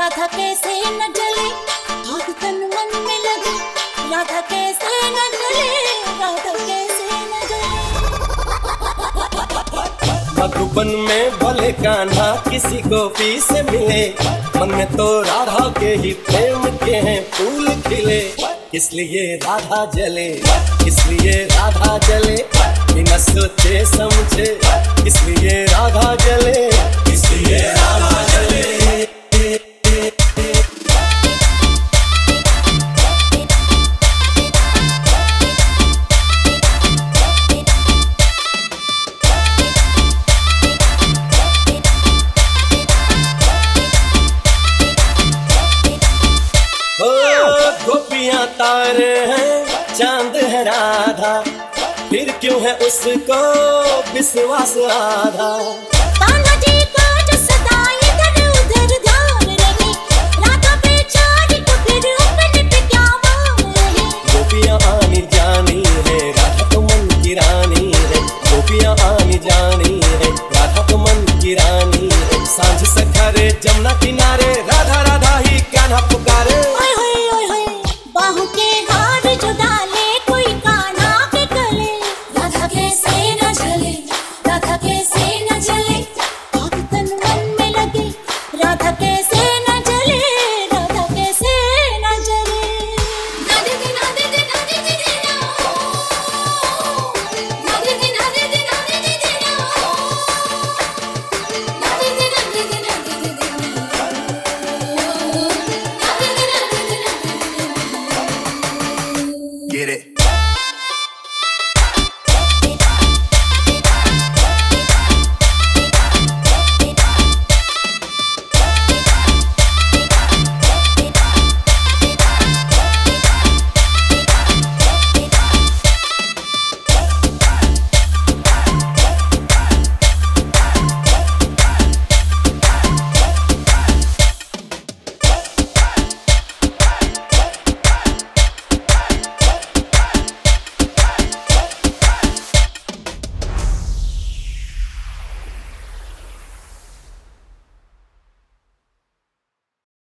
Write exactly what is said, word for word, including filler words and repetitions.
राधा कैसे न जले, आग तन मन में लगे, राधा कैसे न जले, राधा कैसे न जले। मधुबन में भले कान्हा किसी गोपी से मिले, मन में तो राधा के ही प्रेम के हैं फूल खिले। इसलिए राधा जले, इसलिए राधा जले, बिना सोचे समझे, इसलिए राधा जले, इसलिए राधा जले। गोपियां तारे हैं, चांद है राधा, फिर क्यों है उसको विश्वास आधा। कान्हा जी को जो सदा इधर उधर ध्यान रहे, राधा पे छोड़ तो फिर अपने पे क्या मान रहे। गोपियां आनी जानी है, राधा तो मन की रानी है। गोपियां आनी जानी है, राधा तो मन की रानी है। सांझ सखरे जमुना किनारे, राधा राधा ही कान्हा पुकारे। ओए होए